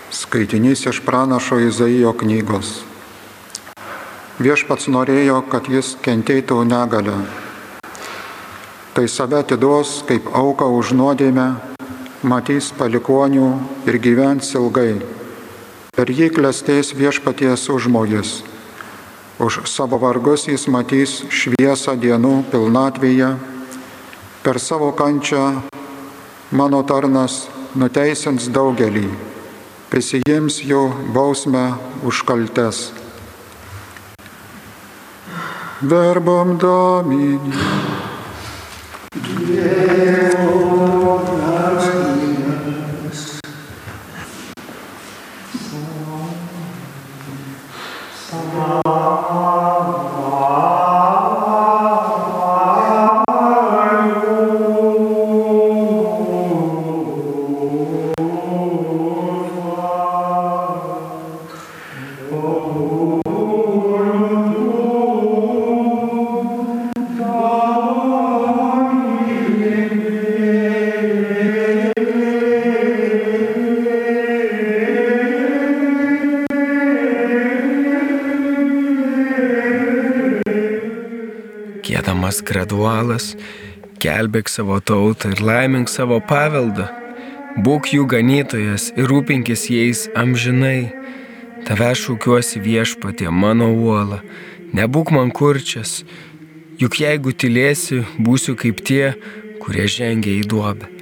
Skaitinys iš pranašo Izaijo knygos. Viešpats norėjo, kad jis kentėtų negalę. Tai save atiduos kaip auką už nuodėmę, matys palikuonių ir gyvens ilgai. Per jį klestės viešpaties užmojis. Už savo vargus jis matys šviesą dienų pilnatvėje. Per savo kančią mano tarnas nuteisins daugelį, prisijims jų bausmę už kaltes. Verbum Domini. Giedamas gradualas, gelbėk savo tautą ir laimink savo paveldą. Būk jų ganytojas ir rūpinkis jais amžinai. Tave šaukiuosi viešpatie, mano uola, nebūk man kurčias, juk jeigu tylėsi, būsiu kaip tie, kurie žengia į duobę.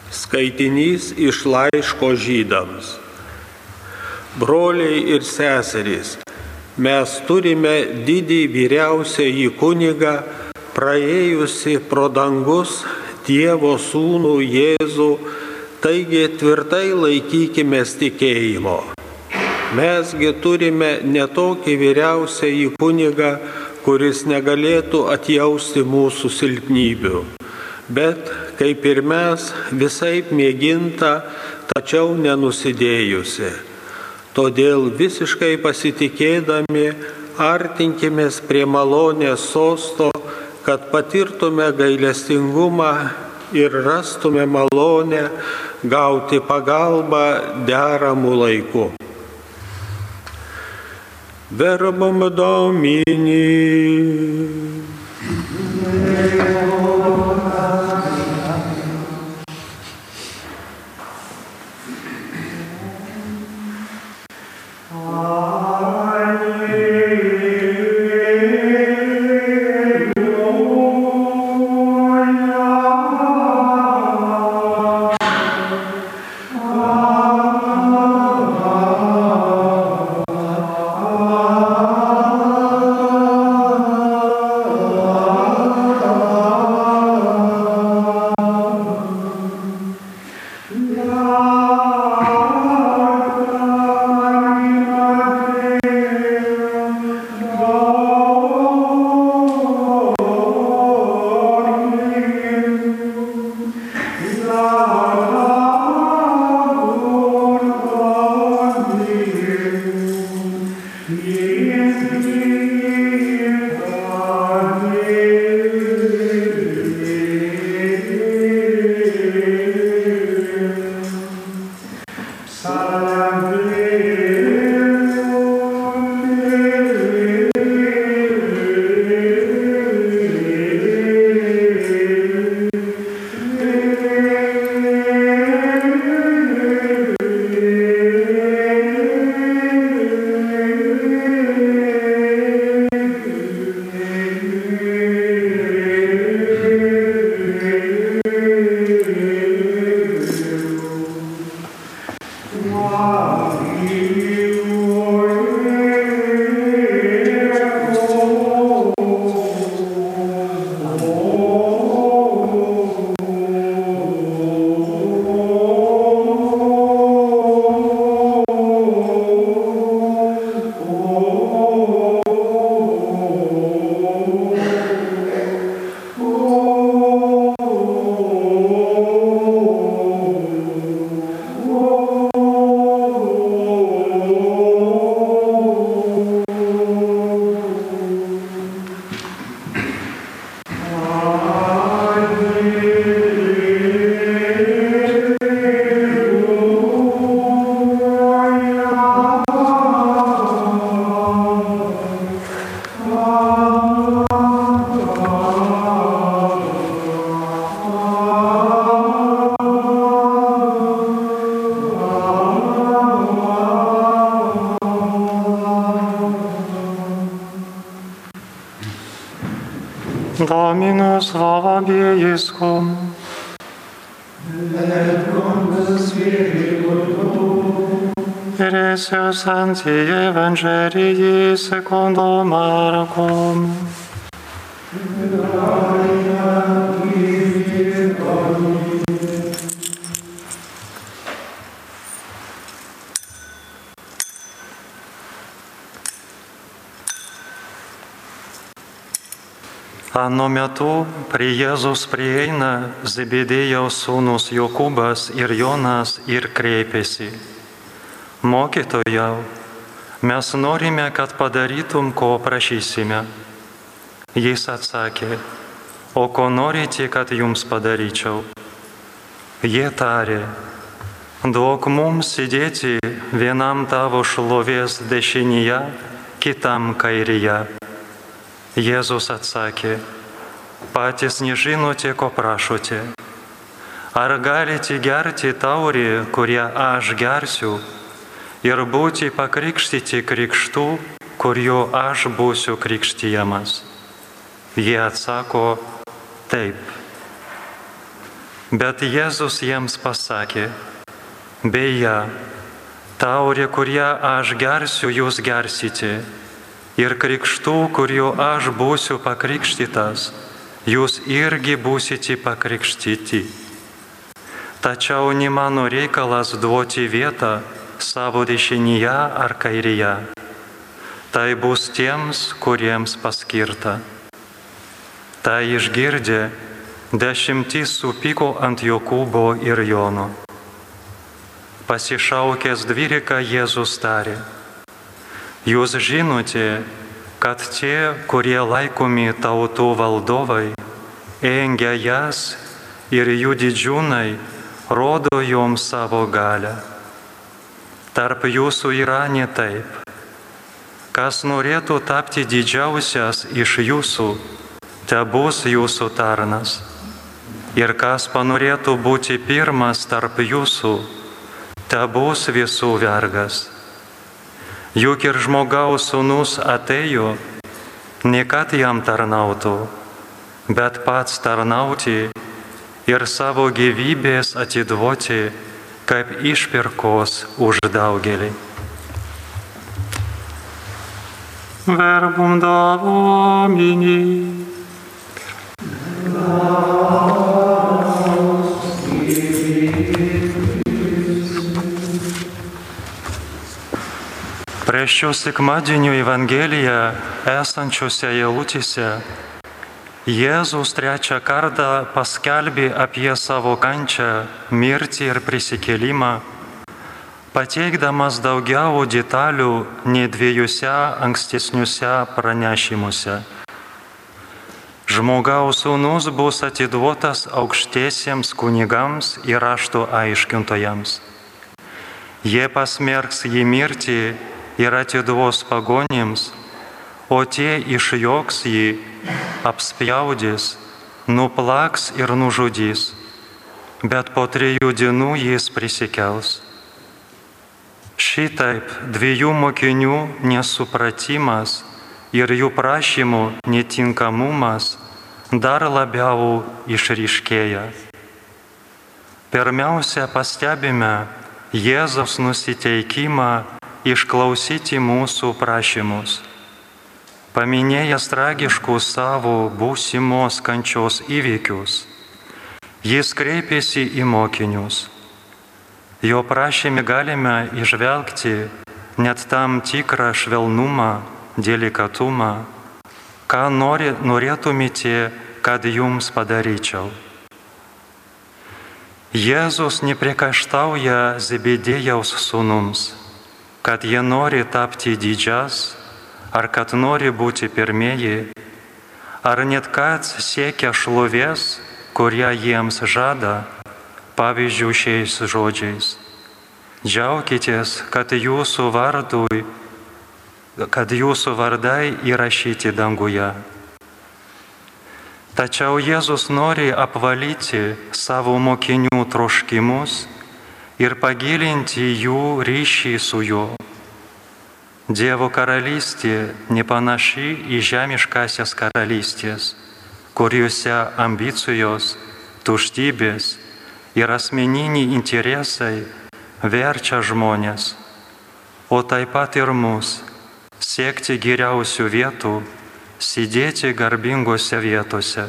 Skaitinys iš laiško Žydams. Broliai ir seserys, mes turime didį vyriausiąjį kunigą, praėjusi pro dangus Dievo sūnų Jėzų, taigi tvirtai laikykimės tikėjimo. Mesgi turime ne tokį vyriausiąjį kunigą, kuris negalėtų atjausti mūsų silpnybių, bet, kaip ir mes, visaip mėginta, tačiau nenusidėjusi. Todėl visiškai pasitikėdami artinkimės prie malonės sosto, kad patirtume gailestingumą ir rastume malonę gauti pagalbą deramų laikų. Verbum Domini. Dominus vobiscum. Resus anti Evangelii secundo Marcum. Anu metu prie Jėzus prieina Zebedėjaus sūnus Jokūbas ir Jonas ir kreipėsi: Mokytojau, mes norime, kad padarytum, ko prašysime. Jis atsakė: O ko norite, kad jums padaryčiau? Jie tarė: Duok mums sėdėti vienam tavo šlovės dešinėje, kitam kairėje. Jėzus atsakė: Patys nežinote, ko prašote. Ar galite gerti taurę, kurią aš gersiu, ir būti pakrikštyti krikštu, kuriuo aš būsiu krikštijamas? Jie atsako: Taip. Bet Jėzus jiems pasakė, beje, taurė, kurią aš gersiu, jūs gersite, ir krikštų, kuriuo aš būsiu pakrikštytas, jūs irgi būsite pakrikštyti. Tačiau ne mano reikalas duoti vietą savo dešinėje ar kairėje. Tai bus tiems, kuriems paskirta. Tai išgirdę, 10 supyko ant Jokūbo ir Jono. Pasišaukęs 12 Jėzus tarė, jūs žinote, kad tie, kurie laikomi tautų valdovai, engia jas ir jų didžiūnai rodo joms savo galią. Tarp jūsų yra ne taip. Kas norėtų tapti didžiausias iš jūsų, te bus jūsų tarnas. Ir kas panorėtų būti pirmas tarp jūsų, te bus visų vergas. Juk ir žmogaus sūnus atėjo, ne kad jam tarnautų, bet pats tarnauti ir savo gyvybės atiduoti kaip išpirkos už daugelį. Verbum Domini. Prie šio sekmadienio Evangeliją esančiose eilutėse Jėzus 3 kartą paskelbė apie savo kančią, mirtį ir prisikėlimą, pateikdamas daugiau detalių nei 2 ankstesniuose pranešimuose. Žmogaus sūnus bus atiduotas aukštiesiems kunigams ir rašto aiškintojams. Jie pasmerks jį mirti ir atiduos pagonims, o tie išjoks jį, apspjaudys, nuplaks ir nužudys, bet po 3 dienų jis prisikels. Šitaip 2 mokinių nesupratimas ir jų prašymų netinkamumas dar labiau išryškėja. Pirmiausia, pastebime Jėzaus nusiteikimą išklausyti mūsų prašymus. Paminėjęs tragiškus savo būsimos kančios įvykius, jis kreipėsi į mokinius. Jo prašyme galime įžvelgti net tam tikrą švelnumą, delikatumą, ką norėtumėte, kad jums padaryčiau. Jėzus nepriekaištauja Zebedėjaus sūnums, kad jie nori tapti didžias, ar kad nori būti pirmieji, ar net kad siekia šlovės, kurią jiems žada, pavyzdžiui šiais žodžiais. Džiaukitės, kad jūsų vardai įrašyti danguje. Tačiau Jėzus nori apvalyti savo mokinių troškimus ir pagilinti jų ryšį su juo. Dievo karalystė nepanaši į žemiškasias karalystės, kuriuose ambicijos, tuštybės ir asmeniniai interesai verčia žmonės, o taip pat ir mus siekti geriausių vietų, sėdėti garbingose vietose.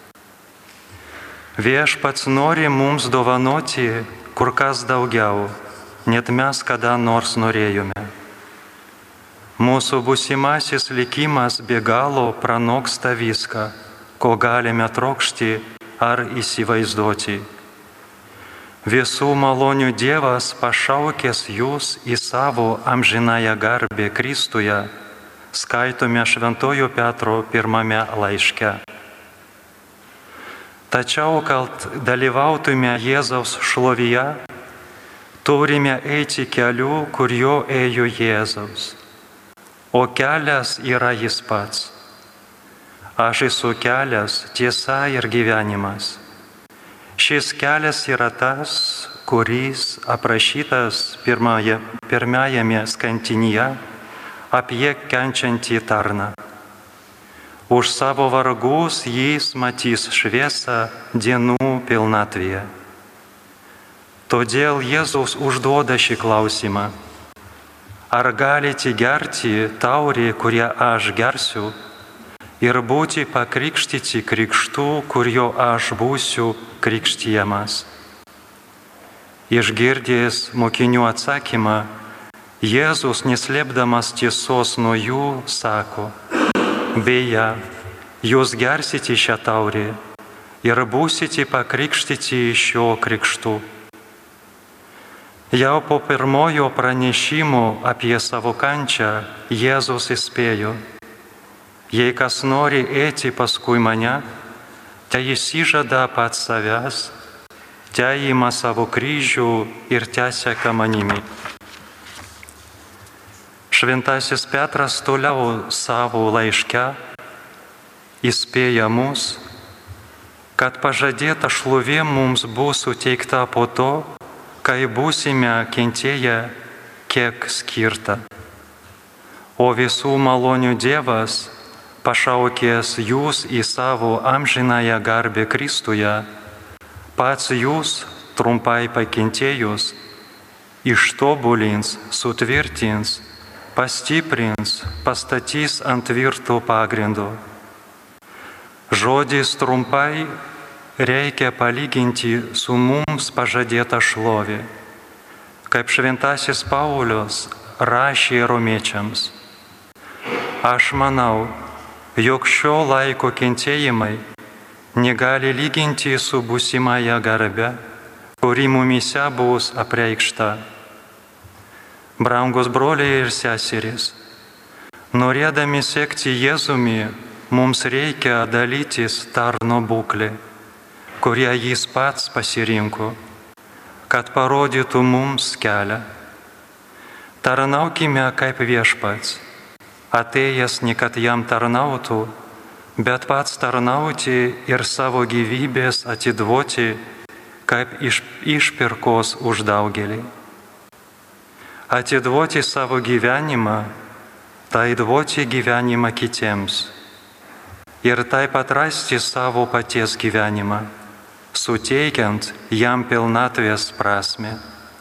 Viešpats nori mums dovanoti kur kas daugiau, net mes kada nors norėjome. Mūsų būsimasis likimas be galo pranoksta viską, ko galime trokšti ar įsivaizduoti. Visų malonių Dievas pašaukęs jūs į savo amžinąją garbę Kristuje, skaitome Šventojo Petro 1 laiške. Tačiau, kad dalyvautume Jėzaus šlovyje, turime eiti keliu, kuriuo ėjo Jėzaus. O kelias yra jis pats. Aš esu kelias, tiesa ir gyvenimas. Šis kelias yra tas, kuris aprašytas pirmajame skantinyje apie kenčiantį tarną. Už savo vargus jis matys šviesą dienų pilnatvėje. Todėl Jėzus užduoda šį klausimą. Ar galite gerti taurį, kurią aš gersiu, ir būti pakrikštyti krikštu, kurio aš būsiu krikštijamas? Išgirdęs mokinių atsakymą, Jėzus, neslėpdamas tiesos nuo jų, sako: beje, jūs gersite šią taurę ir būsite pakrikštyti šio krikštu. Jau po pirmojo pranešimo apie savo kančią Jėzus įspėjo: jei kas nori eiti paskui mane, te išsižada pats savęs, te ima savo kryžių ir te seka manimi. Šventasis Petras toliau savo laiške įspėja mus, kad pažadėta šlovė mums bus suteikta po to, kai būsime kentėję, kiek skirta. O visų malonių Dievas, pašaukęs jūs į savo amžinąją garbę Kristuje, pats jūs, trumpai pakentėjus, ištobulins, sutvirtins, pastiprins, pastatys ant tvirto pagrindo. Žodis trumpai reikia palyginti su mums pažadėta šlovė, kaip šventasis Paulius rašė romiečiams. Aš manau, jog šio laiko kentėjimai negali lyginti su būsimąja garbe, kuri mumyse bus apreikšta. Brangus broliai ir seserys, norėdami sekti Jėzumi, mums reikia dalytis tarno būklę, kurią jis pats pasirinko, kad parodytų mums kelią. Tarnaukime kaip viešpats, atėjęs ne kad jam tarnautų, bet pats tarnauti ir savo gyvybės atiduoti, kaip išpirkos už daugelį. Atiduoti savo gyvenimą, tai duoti gyvenimą kitiems. Ir taip atrasti savo paties gyvenimą, suteikiant jam pilnatvės prasmę.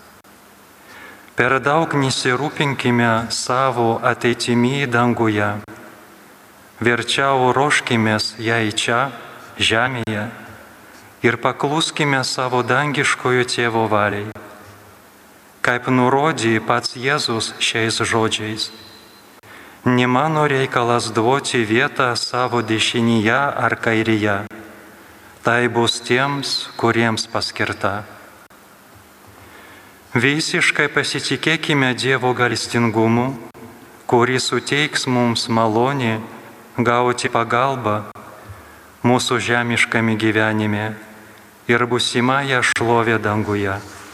Per daug nesirūpinkime savo ateitimi danguje. Verčiau ruoškimės jai čia, žemėje, ir pakluskime savo dangiškojo tėvo valiai. Kaip nurodė pats Jėzus šiais žodžiais: ne mano reikalas duoti vietą savo dešinėje ar kairėje, tai bus tiems, kuriems paskirta. Visiškai pasitikėkime Dievo gailestingumu, kuris suteiks mums malonę gauti pagalbą mūsų žemiškame gyvenime ir būsimąją šlovę danguje.